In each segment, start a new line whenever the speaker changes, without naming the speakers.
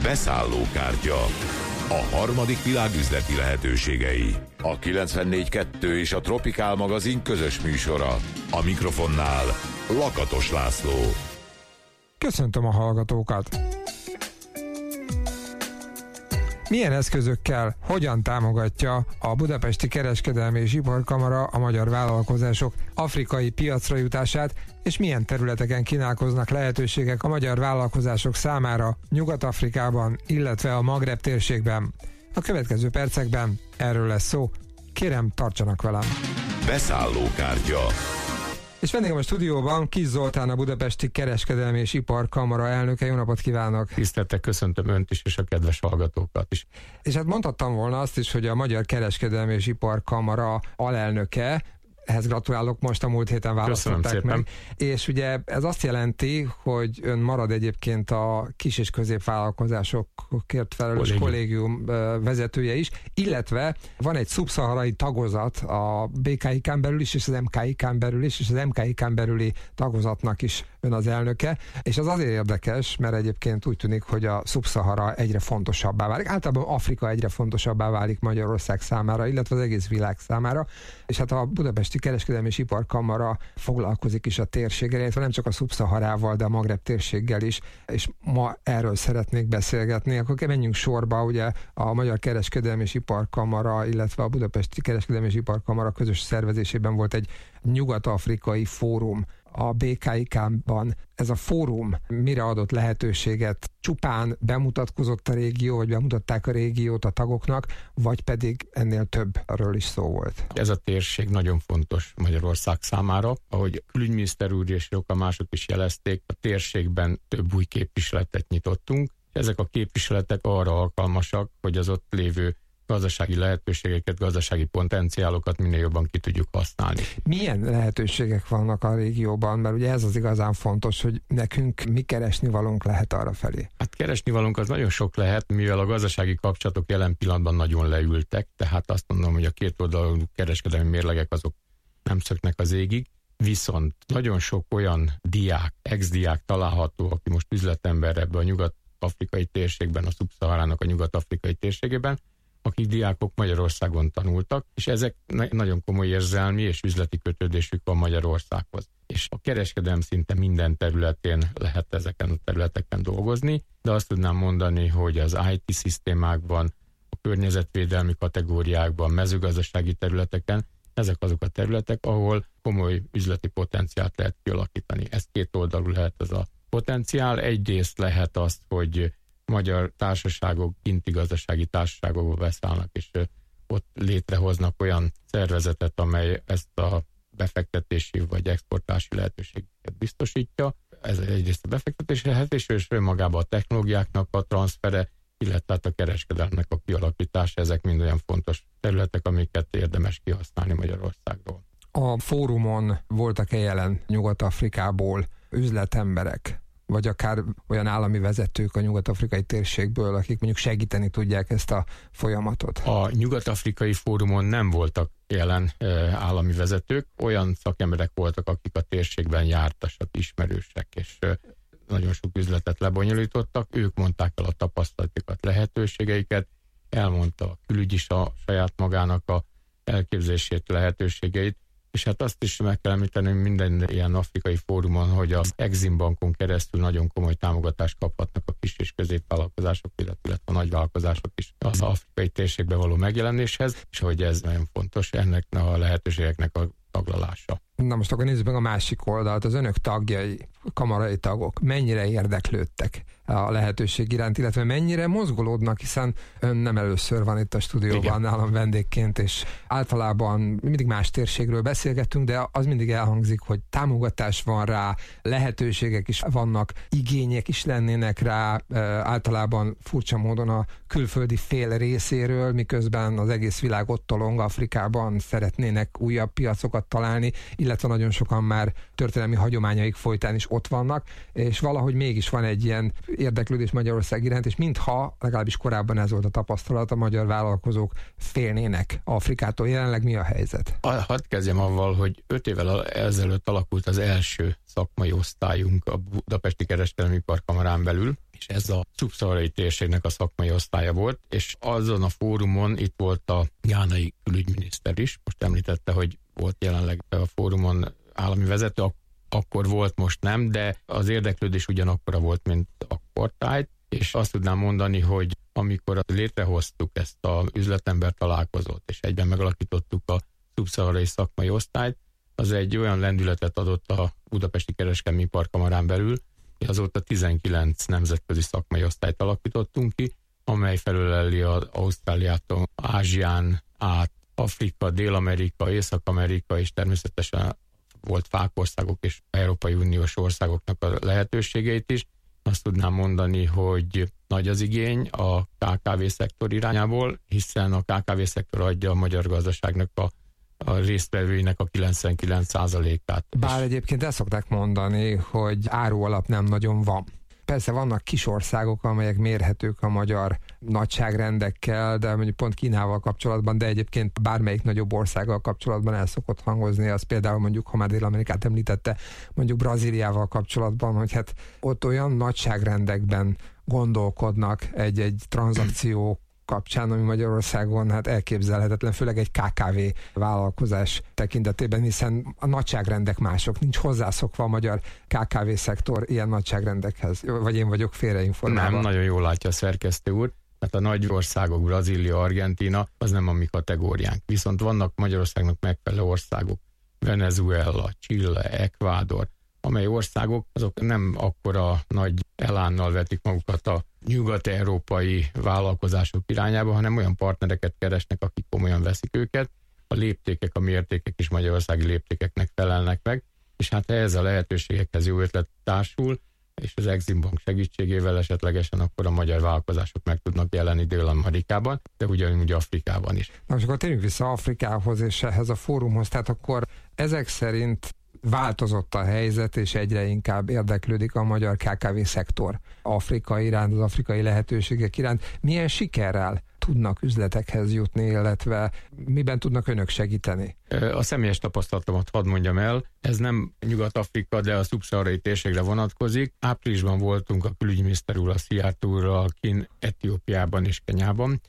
Beszállókártya. A harmadik világ üzleti lehetőségei. A 94.2 és a Tropikál magazin közös műsora. A mikrofonnál Lakatos László.
Köszöntöm a hallgatókat! Milyen eszközökkel, hogyan támogatja a Budapesti Kereskedelmi és Iparkamara a magyar vállalkozások afrikai piacra jutását, és milyen területeken kínálkoznak lehetőségek a magyar vállalkozások számára Nyugat-Afrikában, illetve a Magreb térségben? A következő percekben erről lesz szó. Kérem, tartsanak velem!
Beszállókártya.
És vendégem a stúdióban Kiss Zoltán, a Budapesti Kereskedelmi és Iparkamara elnöke. Jó napot kívánok!
Tiszteltek, köszöntöm önt is, és a kedves hallgatókat is.
És hát mondhattam volna azt is, hogy a Magyar Kereskedelmi és Iparkamara alelnöke. Ehhez gratulálok, most a múlt héten választották meg. És ugye ez azt jelenti, hogy ön marad egyébként a kis- és középvállalkozásokért felelős kollégium vezetője is, illetve van egy szubszaharai tagozat a BKIK-n belül is, és az MKIK-n belül is, és az MKIK-n belüli tagozatnak is ön az elnöke, és az azért érdekes, mert egyébként úgy tűnik, hogy a szubszahara egyre fontosabbá válik. Általában Afrika egyre fontosabbá válik Magyarország számára, illetve az egész világ számára, és hát a Budapesti Kereskedelmi és Iparkamara foglalkozik is a térséggel, illetve nem csak a szubszaharával, de a Magreb térséggel is, és ma erről szeretnék beszélgetni. Akkor menjünk sorba, ugye a Magyar Kereskedelmi és Iparkamara, illetve a Budapesti Kereskedelmi és Iparkamara közös szervezésében volt egy nyugat-afrikai fórum a BKIK-ban. Ez a fórum mire adott lehetőséget? Csupán bemutatkozott a régió, vagy bemutatták a régiót a tagoknak, vagy pedig ennél többről is szó volt?
Ez a térség nagyon fontos Magyarország számára. Ahogy külügyminiszter úr és sokan mások is jelezték, a térségben több új képviseletet nyitottunk. Ezek a képviseletek arra alkalmasak, hogy az ott lévő gazdasági lehetőségeket, gazdasági potenciálokat minél jobban ki tudjuk használni.
Milyen lehetőségek vannak a régióban? Mert ugye ez az igazán fontos, hogy nekünk mi keresnivalónk lehet arra felé.
Hát keresnivalónk az nagyon sok lehet, mivel a gazdasági kapcsolatok jelen pillanatban nagyon leültek, tehát azt mondom, hogy a kétoldalú kereskedelmi mérlegek azok nem szöknek az égig, viszont nagyon sok olyan diák, ex-diák található, aki most üzletember ebben a nyugat-afrikai térségben, a szubszaharának a nyugat-afrikai térségében, akik diákok Magyarországon tanultak, és ezek nagyon komoly érzelmi és üzleti kötődésük van Magyarországhoz. És a kereskedelem szinte minden területén lehet ezeken a területeken dolgozni, de azt tudnám mondani, hogy az IT szisztémákban, a környezetvédelmi kategóriákban, mezőgazdasági területeken, ezek azok a területek, ahol komoly üzleti potenciált lehet kialakítani. Ez kétoldalú lehet ez a potenciál. Egyrészt lehet azt, hogy magyar társaságok, kinti gazdasági társaságokba beszállnak, és ott létrehoznak olyan szervezetet, amely ezt a befektetési vagy exportási lehetőséget biztosítja. Ez egyrészt a befektetési lehetőség, és önmagában a technológiáknak a transfere, illetve a kereskedelmnek a kialakítása, ezek mind olyan fontos területek, amiket érdemes kihasználni Magyarországról.
A fórumon voltak-e jelen Nyugat-Afrikából üzletemberek, vagy akár olyan állami vezetők a nyugat-afrikai térségből, akik mondjuk segíteni tudják ezt a folyamatot?
A nyugat-afrikai fórumon nem voltak jelen állami vezetők, olyan szakemberek voltak, akik a térségben jártasak, ismerősek, és nagyon sok üzletet lebonyolítottak. Ők mondták el a tapasztalatokat, lehetőségeiket, elmondta a külügy is a saját magának a elképzelését, lehetőségeit, és hát azt is meg kell említeni minden ilyen afrikai fórumon, hogy az Exim Bankon keresztül nagyon komoly támogatást kaphatnak a kis és középvállalkozások, illetve a nagyvállalkozások is az afrikai térségben való megjelenéshez, és hogy ez nagyon fontos, ennek a lehetőségeknek a taglalása.
Na most akkor nézzük meg a másik oldalt, az önök tagjai, kamarai tagok mennyire érdeklődtek a lehetőség iránt, illetve mennyire mozgolódnak, hiszen ön nem először van itt a stúdióban nálam vendégként, és általában mindig más térségről beszélgetünk, de az mindig elhangzik, hogy támogatás van rá, lehetőségek is vannak, igények is lennének rá, általában furcsa módon a külföldi fél részéről, miközben az egész világ ott tolong Afrikában, szeretnének újabb piacokat találni, illetve nagyon sokan már történelmi hagyományaik folytán is ott vannak, és valahogy mégis van egy ilyen érdeklődés Magyarország iránt, és mintha, legalábbis korábban ez volt a tapasztalat, a magyar vállalkozók félnének Afrikától. Jelenleg mi a helyzet?
Hadd kezdjem avval, hogy 5 évvel ezelőtt alakult az első szakmai osztályunk a Budapesti Kereskedelmi Iparkamarán belül, és ez a szubszaharai térségnek a szakmai osztálya volt, és azon a fórumon itt volt a gánai külügyminiszter is, most említette, hogy volt jelenleg a fórumon állami vezető, akkor volt, most nem, de az érdeklődés ugyanakkora volt, mint akkortájt, és azt tudnám mondani, hogy amikor létrehoztuk ezt az üzletember találkozót, és egyben megalakítottuk a szubszaharai szakmai osztályt, az egy olyan lendületet adott a Budapesti Kereskedelmi Iparkamarán belül, hogy azóta 19 nemzetközi szakmai osztályt alakítottunk ki, amely felöleli az Ausztráliától Ázsián át, Afrika, Dél-Amerika, Észak-Amerika, és természetesen volt fákországok és Európai Uniós országoknak a lehetőségeit is. Azt tudnám mondani, hogy nagy az igény a KKV-szektor irányából, hiszen a KKV-szektor adja a magyar gazdaságnak a résztvevőinek a 99%-át.
Bár egyébként ezt szokták mondani, hogy árualap nem nagyon van. Persze vannak kis országok, amelyek mérhetők a magyar nagyságrendekkel, de mondjuk pont Kínával kapcsolatban, de egyébként bármelyik nagyobb országgal kapcsolatban el szokott hangozni, az például mondjuk, ha már Dél-Amerikát említette, mondjuk Brazíliával kapcsolatban, hogy hát ott olyan nagyságrendekben gondolkodnak egy tranzakció kapcsán, ami Magyarországon hát elképzelhetetlen, főleg egy KKV vállalkozás tekintetében, hiszen a nagyságrendek mások, nincs hozzászokva a magyar KKV szektor ilyen nagyságrendekhez, vagy én vagyok félreinformálva.
Nem, nagyon jól látja a szerkesztő úr, mert a nagy országok, Brazília, Argentína, az nem a mi kategóriánk. Viszont vannak Magyarországnak megfelelő országok, Venezuela, Chile, Ecuador, amely országok azok nem akkora nagy elánnal vetik magukat a nyugat-európai vállalkozások irányába, hanem olyan partnereket keresnek, akik komolyan veszik őket. A léptékek, a mértékek is magyarországi léptékeknek felelnek meg, és hát ez a lehetőségekhez jó ötlet társul, és az Exim Bank segítségével esetlegesen akkor a magyar vállalkozások meg tudnak jelenni Dél-Amerikában, de ugyanúgy Afrikában is.
Na, és akkor térjünk vissza Afrikához és ehhez a fórumhoz, tehát akkor ezek szerint változott a helyzet, és egyre inkább érdeklődik a magyar KKV-szektor Afrika iránt, az afrikai lehetőségek iránt. Milyen sikerrel tudnak üzletekhez jutni, illetve miben tudnak önök segíteni?
A személyes tapasztalatomat hadd mondjam el, ez nem Nyugat-Afrika, de a szubszaharai térségre vonatkozik. Áprilisban voltunk a külügyminiszter úr, a Szijjártó úrral kint Etiópiában és Kenyában.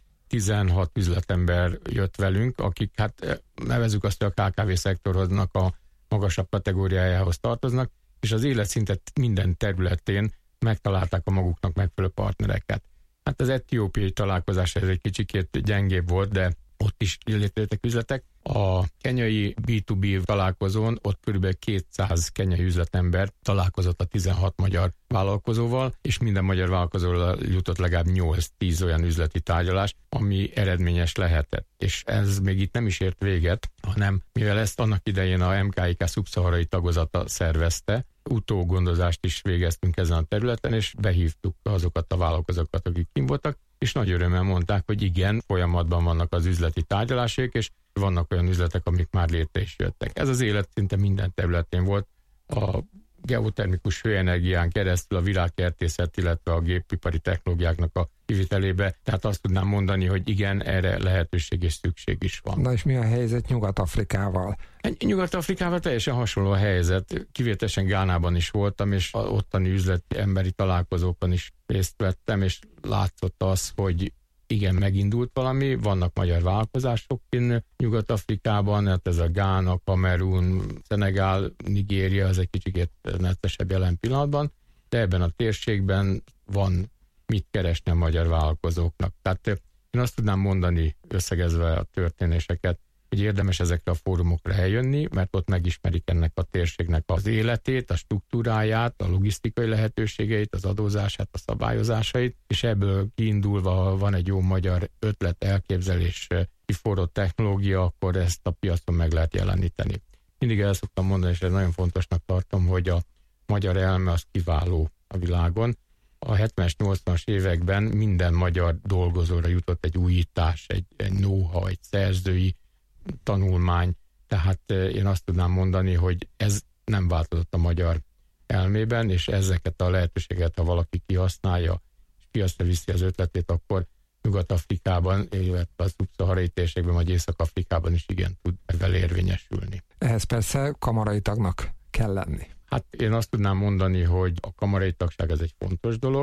16 üzletember jött velünk, akik hát nevezzük azt, hogy a KKV-szektornak a magasabb kategóriájához tartoznak, és az életszintet minden területén megtalálták a maguknak megfelelő partnereket. Hát az etiópiai találkozás ez egy kicsikét gyengébb volt, de ott is létrejöttek üzletek. A kenyai B2B találkozón ott kb. 200 kenyai üzletember találkozott a 16 magyar vállalkozóval, és minden magyar vállalkozóval jutott legalább 8-10 olyan üzleti tárgyalás, ami eredményes lehetett. És ez még itt nem is ért véget, hanem mivel ezt annak idején a MKIK szubszaharai tagozata szervezte, utógondozást is végeztünk ezen a területen, és behívtuk azokat a vállalkozókat, akik kint voltak, és nagy örömmel mondták, hogy igen, folyamatban vannak az üzleti tárgyalások, és vannak olyan üzletek, amik már létre is jöttek. Ez az élet szinte minden területén volt. A geotermikus hőenergián keresztül a virágkertészet, illetve a gépipari technológiáknak a kivitelébe. Tehát azt tudnám mondani, hogy igen, erre lehetőség és szükség is van.
Na és mi a helyzet Nyugat-Afrikával?
Nyugat-Afrikával teljesen hasonló a helyzet. Kivételesen Gánában is voltam, és ottani üzleti emberi találkozókon is részt vettem, és látszott az, hogy igen, megindult valami, vannak magyar vállalkozások Nyugat-Afrikában, hát ez a Gána, Kamerun, Szenegál, Nigéria, ez egy kicsit neccesebb jelen pillanatban, de ebben a térségben van mit keresni a magyar vállalkozóknak. Tehát én azt tudnám mondani, összegezve a történéseket, hogy érdemes ezekre a fórumokra eljönni, mert ott megismerik ennek a térségnek az életét, a struktúráját, a logisztikai lehetőségeit, az adózását, a szabályozásait, és ebből kiindulva van egy jó magyar ötlet, elképzelés, kiforró technológia, akkor ezt a piacon meg lehet jeleníteni. Mindig el szoktam mondani, és ez nagyon fontosnak tartom, hogy a magyar elme az kiváló a világon. A 70-es, 80-as években minden magyar dolgozóra jutott egy újítás, egy know-how, egy szerzői tanulmány, tehát én azt tudnám mondani, hogy ez nem változott a magyar elmében, és ezeket a lehetőséget, ha valaki kihasználja, és piacra viszi az ötletét, akkor Nyugat-Afrikában, illetve a szubszaharai térségben, vagy Észak-Afrikában is igen tud ezzel érvényesülni.
Ehhez persze kamarai tagnak kell lenni.
Hát én azt tudnám mondani, hogy a kamarai tagság ez egy fontos dolog,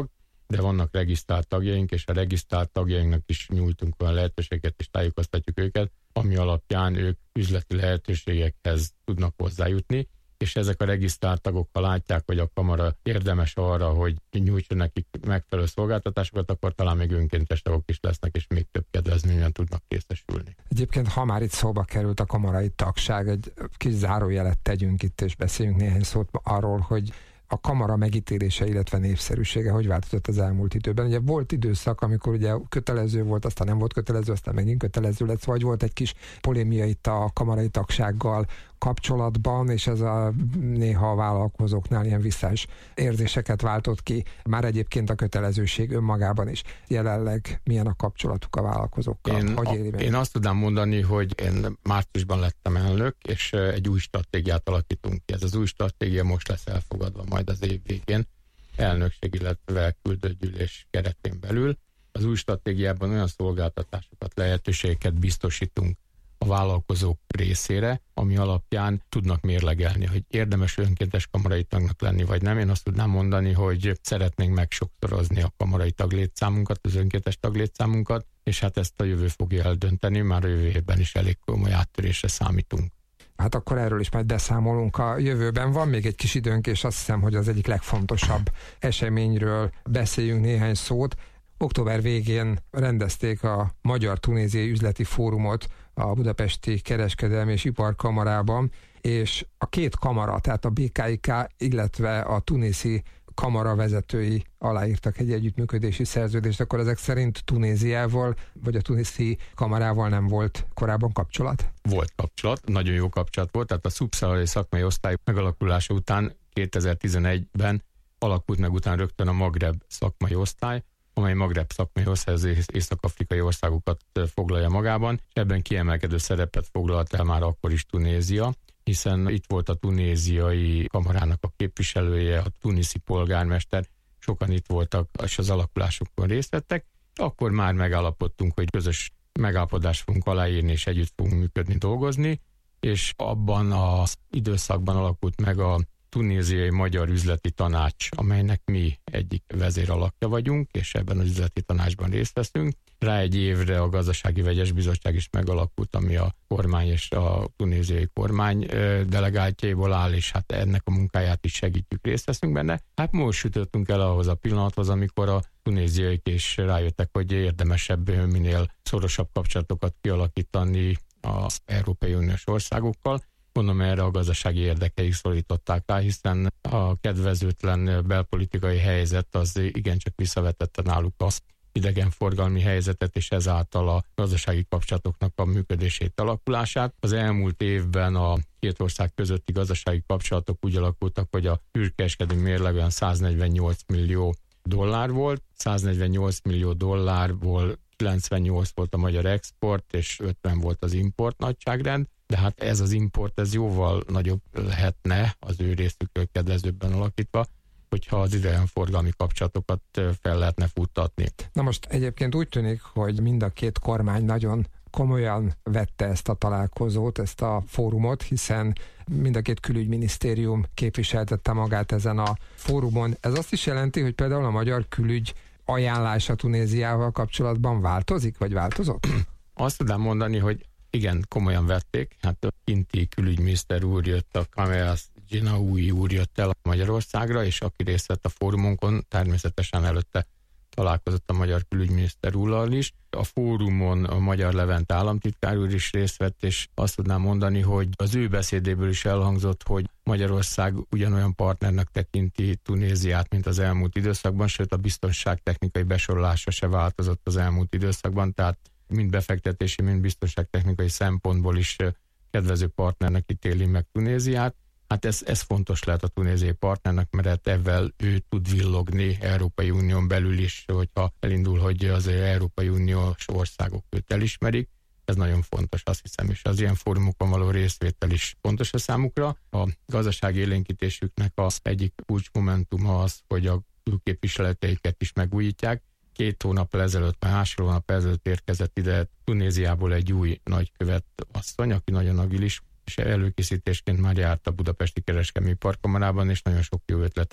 de vannak regisztrált tagjaink, és a regisztrált tagjainknak is nyújtunk olyan lehetőséget, és tájékoztatjuk őket, ami alapján ők üzleti lehetőségekhez tudnak hozzájutni, és ezek a regisztrált tagok, ha látják, hogy a kamara érdemes arra, hogy nyújtson nekik megfelelő szolgáltatásokat, akkor talán még önkéntes tagok is lesznek, és még több kedvezményen tudnak részesülni.
Egyébként, ha már itt szóba került a kamarai tagság, egy kis zárójelet tegyünk itt, és beszéljünk néhány szót arról, hogy a kamara megítélése, illetve népszerűsége hogy változott az elmúlt időben. Ugye volt időszak, amikor ugye kötelező volt, aztán nem volt kötelező, aztán megint kötelező lett, vagy volt egy kis polémia itt a kamarai tagsággal kapcsolatban, és ez néha a vállalkozóknál ilyen visszás érzéseket váltott ki, már egyébként a kötelezőség önmagában is. Jelenleg milyen a kapcsolatuk a vállalkozókkal?
Én azt tudnám mondani, hogy én márciusban lettem elnök, és egy új stratégiát alakítunk ki. Ez az új stratégia most lesz elfogadva majd az év végén, elnökség, illetve küldőgyűlés keretén belül. Az új stratégiában olyan szolgáltatásokat, lehetőségeket biztosítunk a vállalkozók részére, ami alapján tudnak mérlegelni, hogy érdemes önkéntes kamarai tagnak lenni, vagy nem. Én azt tudnám mondani, hogy szeretnénk megsokszorozni a kamarai taglétszámunkat, az önkéntes taglétszámunkat, és hát ezt a jövő fogja eldönteni, már a jövő évben is elég komoly áttörésre számítunk.
Hát akkor erről is majd beszámolunk a jövőben. Van még egy kis időnk, és azt hiszem, hogy az egyik legfontosabb eseményről beszéljünk néhány szót. Október végén rendezték a Magyar-Tunéziai Üzleti Fórumot a Budapesti Kereskedelmi és Iparkamarában, és a két kamara, tehát a BKIK, illetve a tuniszi kamara vezetői aláírtak egy együttműködési szerződést, akkor ezek szerint Tunéziával vagy a tuniszi kamarával nem volt korábban kapcsolat?
Volt kapcsolat, nagyon jó kapcsolat volt, tehát a szubszaharai szakmai osztály megalakulása után 2011-ben alakult meg után rögtön a Magreb szakmai osztály, amely Magreb szakmai osztály az észak-afrikai országokat foglalja magában, és ebben kiemelkedő szerepet foglalt el már akkor is Tunézia, hiszen itt volt a tunéziai kamarának a képviselője, a tuniszi polgármester, sokan itt voltak, és az alakulásokon részt vettek. Akkor már megállapodtunk, hogy közös megállapodást fogunk aláírni, és együtt fogunk működni, dolgozni, és abban az időszakban alakult meg a Tunéziai Magyar Üzleti Tanács, amelynek mi egyik vezéralakja vagyunk, és ebben az üzleti tanácsban részt veszünk. Rá egy évre a Gazdasági Vegyes Bizottság is megalakult, ami a kormány és a tunéziai kormány delegáltjaiból áll, és hát ennek a munkáját is segítjük, részt veszünk benne. Hát most sütöttünk el ahhoz a pillanathoz, amikor a tunéziaiak is rájöttek, hogy érdemesebb minél szorosabb kapcsolatokat kialakítani az Európai Uniós országokkal. Mondom, erre a gazdasági érdekeik szorították rá, hiszen a kedvezőtlen belpolitikai helyzet az igencsak visszavetette náluk az idegenforgalmi helyzetet, és ezáltal a gazdasági kapcsolatoknak a működését, alakulását. Az elmúlt évben a két ország közötti gazdasági kapcsolatok úgy alakultak, hogy a külkereskedelmi mérleg olyan 148 millió dollár volt, 148 millió dollárból 98 volt a magyar export, és 50 volt az import nagyságrend, de hát ez az import, ez jóval nagyobb lehetne az ő részükről kedvezőbben alakítva, hogyha az idegenforgalmi kapcsolatokat fel lehetne futtatni.
Na most egyébként úgy tűnik, hogy mind a két kormány nagyon komolyan vette ezt a találkozót, ezt a fórumot, hiszen mind a két külügyminisztérium képviseltette magát ezen a fórumon. Ez azt is jelenti, hogy például a magyar külügy ajánlása Tunéziával kapcsolatban változik, vagy változott?
Azt tudnám mondani, hogy igen, komolyan vették. Hát a kinti külügyminiszter úr jött, a Kameas Dzsinaúi úr jött el Magyarországra, és aki részt vett a fórumunkon, természetesen előtte találkozott a magyar külügyminiszter úrral is. A fórumon a magyar Levente államtitkár úr is részt vett, és azt tudnám mondani, hogy az ő beszédéből is elhangzott, hogy Magyarország ugyanolyan partnernek tekinti Tunéziát, mint az elmúlt időszakban, sőt a biztonságtechnikai besorolása se változott az elmúlt időszakban, tehát mind befektetési, mind biztonságtechnikai szempontból is kedvező partnernek ítéli meg Tunéziát. Hát ez fontos lehet a tunéziai partnernek, mert ezzel ő tud villogni Európai Unión belül is, hogyha elindul, hogy az Európai Uniós országok őt elismerik. Ez nagyon fontos, azt hiszem, és az ilyen fórumokon való részvétel is fontos a számukra. A gazdasági élénkítésüknek az egyik kulcsmomentuma az, hogy a külképviseleteiket is megújítják. 2 hónappal ezelőtt, másfél hónap ezelőtt érkezett ide Tunéziából egy új nagykövet asszony, aki nagyon agilis, és előkészítésként már járt a Budapesti Kereskedelmi Iparkamarában, és nagyon sok jó ötletet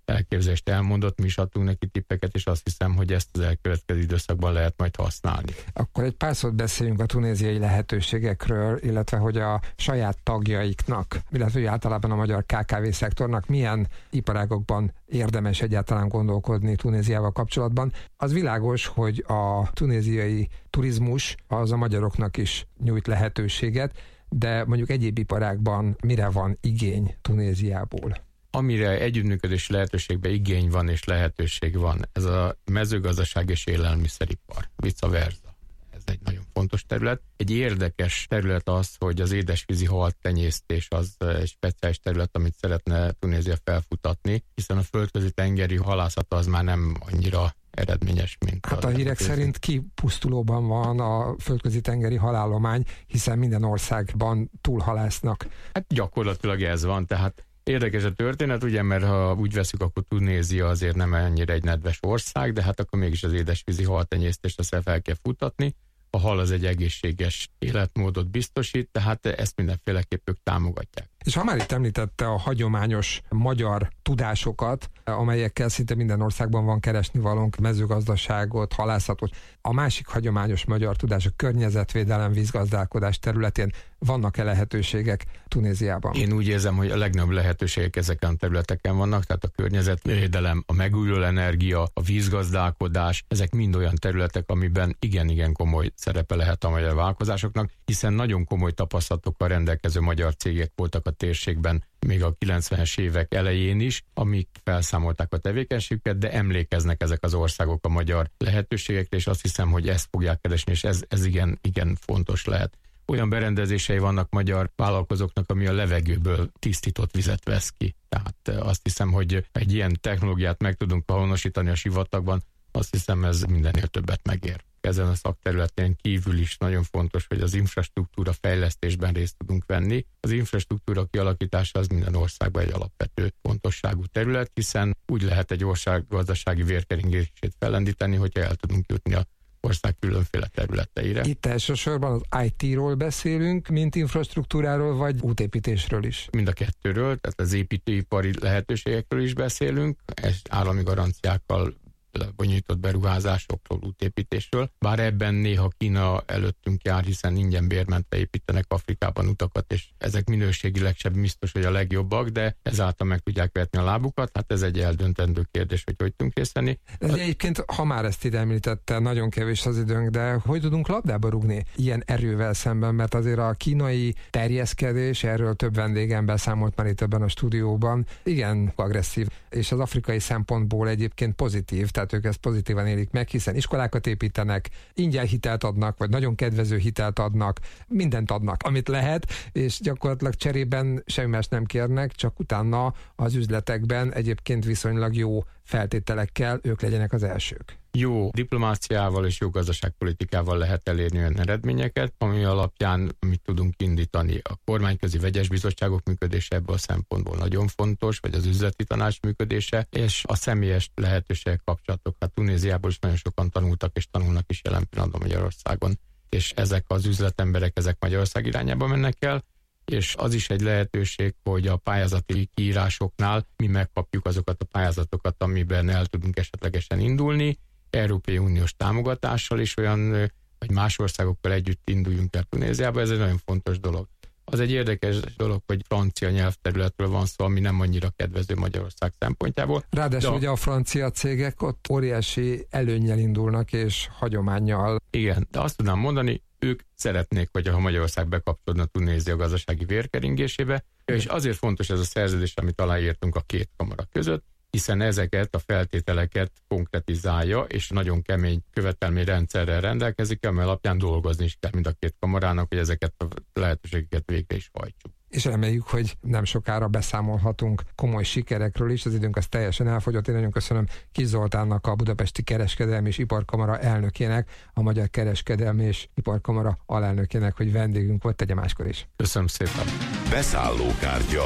elképzelést elmondott, mi is adtunk neki tippeket, és azt hiszem, hogy ezt az elkövetkező időszakban lehet majd használni.
Akkor egy pár szót beszéljünk a tunéziai lehetőségekről, illetve hogy a saját tagjaiknak, illetve általában a magyar KKV-szektornak milyen iparágokban érdemes egyáltalán gondolkodni Tunéziával kapcsolatban. Az világos, hogy a tunéziai turizmus az a magyaroknak is nyújt lehetőséget, de mondjuk egyéb iparágban mire van igény Tunéziából?
Amire együttműködési lehetőségben igény van és lehetőség van, ez a mezőgazdaság és élelmiszeripar, vice versa. Ez egy nagyon fontos terület. Egy érdekes terület az, hogy az édesvízi haltenyésztés az egy speciális terület, amit szeretne Tunézia felfutatni, hiszen a földközi tengeri halászata az már nem annyira eredményes, mint
hát a hírek szerint kipusztulóban van a földközi tengeri halállomány, hiszen minden országban túlhalásznak.
Hát gyakorlatilag ez van, tehát érdekes a történet, ugye, mert ha úgy veszük, akkor Tunézia azért nem ennyire egy nedves ország, de hát akkor mégis az édesvízi haltenyésztést azt fel kell futtatni. A hal az egy egészséges életmódot biztosít, tehát ezt mindenféleképp ők támogatják.
És ha már itt említette a hagyományos magyar tudásokat, amelyekkel szinte minden országban van keresnivalónk, mezőgazdaságot, halászatot, a másik hagyományos magyar tudások, környezetvédelem, vízgazdálkodás területén vannak-e lehetőségek Tunéziában?
Én úgy érzem, hogy a legnagyobb lehetőségek ezeken a területeken vannak, tehát a környezetvédelem, a megújuló energia, a vízgazdálkodás, ezek mind olyan területek, amiben igen komoly szerepe lehet a magyar vállalkozásoknak, hiszen nagyon komoly tapasztalatokkal rendelkező magyar cégek voltak a térségben még a 90-es évek elején is, amik felszámolták a tevékenységüket, de emlékeznek ezek az országok a magyar lehetőségekre, és azt hiszem, hogy ezt fogják keresni, és ez igen fontos lehet. Olyan berendezései vannak magyar vállalkozóknak, ami a levegőből tisztított vizet vesz ki. Tehát azt hiszem, hogy egy ilyen technológiát meg tudunk honosítani a sivatagban, azt hiszem, ez mindennél többet megér. Ezen a szakterületen kívül is nagyon fontos, hogy az infrastruktúra fejlesztésben részt tudunk venni. Az infrastruktúra kialakítása az minden országban egy alapvető fontosságú terület, hiszen úgy lehet egy ország gazdasági vérkeringését fellendíteni, hogyha el tudunk jutni a ország különféle területeire.
Itt elsősorban az IT-ról beszélünk, mint infrastruktúráról, vagy útépítésről is?
Mind a kettőről, tehát az építőipari lehetőségekről is beszélünk, ez állami garanciákkal lebonyított beruházásokról, útépítésről. Bár ebben néha Kína előttünk jár, hiszen ingyen bérmentve építenek Afrikában utakat, és ezek minőségileg sem biztos, hogy a legjobbak, de ezáltal meg tudják vetni a lábukat. Hát ez egy eldöntendő kérdés, hogy tudunk részt venni.
Ez egyébként, ha már ezt ide említette, nagyon kevés az időnk, de hogy tudunk labdába rúgni ilyen erővel szemben, mert azért a kínai terjeszkedés, erről több vendégem beszámolt már itt ebben a stúdióban, igen agresszív, és az afrikai szempontból egyébként pozitív, tehát ők ezt pozitívan élik meg, hiszen iskolákat építenek, ingyen hitelt adnak, vagy nagyon kedvező hitelt adnak, mindent adnak, amit lehet, és gyakorlatilag cserében semmi más nem kérnek, csak utána az üzletekben egyébként viszonylag jó feltételekkel ők legyenek az elsők.
Jó diplomáciával és jó gazdaságpolitikával lehet elérni olyan eredményeket, ami alapján mit tudunk indítani. A kormányközi vegyes bizottságok működése ebből a szempontból nagyon fontos, vagy az üzleti tanács működése, és a személyes lehetőségek kapcsolatok. Hát Tunéziából is nagyon sokan tanultak és tanulnak is jelen pillanatban Magyarországon, és ezek az üzletemberek, ezek Magyarország irányába mennek el, és az is egy lehetőség, hogy a pályázati kiírásoknál mi megkapjuk azokat a pályázatokat, amiben el tudunk esetlegesen indulni, Európai Uniós támogatással is olyan, vagy más országokkal együtt induljunk el Tunéziába, ez egy nagyon fontos dolog. Az egy érdekes dolog, hogy francia nyelvterületről van szó, ami nem annyira kedvező Magyarország szempontjából.
Ráadásul ugye a francia cégek ott óriási előnnyel indulnak és hagyománnyal.
Igen, de azt tudnám mondani, ők szeretnék, hogyha Magyarország bekapcsolódna Tunézia gazdasági vérkeringésébe, és azért fontos ez a szerződés, amit aláírtunk a két kamara között, hiszen ezeket a feltételeket konkretizálja, és nagyon kemény követelményrendszerrel rendelkezik, amely alapján dolgozni is kell mind a két kamarának, hogy ezeket a lehetőségeket végre is hajtsuk.
És reméljük, hogy nem sokára beszámolhatunk komoly sikerekről is, az időnk az teljesen elfogyott. Én nagyon köszönöm Kiss Zoltánnak, a Budapesti Kereskedelmi és Iparkamara elnökének, a Magyar Kereskedelmi és Iparkamara alelnökének, hogy vendégünk volt, tegye máskor is.
Köszönöm szépen.
Beszállókártya.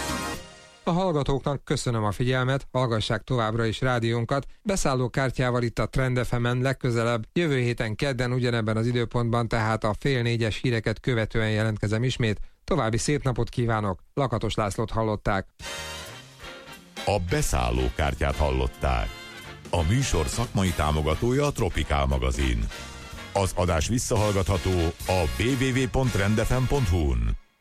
A hallgatóknak köszönöm a figyelmet, hallgassák továbbra is rádiónkat. Beszállókártyával itt a Trend FM-en legközelebb, jövő héten kedden ugyanebben az időpontban, tehát a 3:30 híreket követően jelentkezem ismét. További szép napot kívánok, Lakatos Lászlót hallották.
A beszállókártyát hallották. A műsor szakmai támogatója a Tropikál magazin. Az adás visszahallgatható a www.rendfm.hu-n.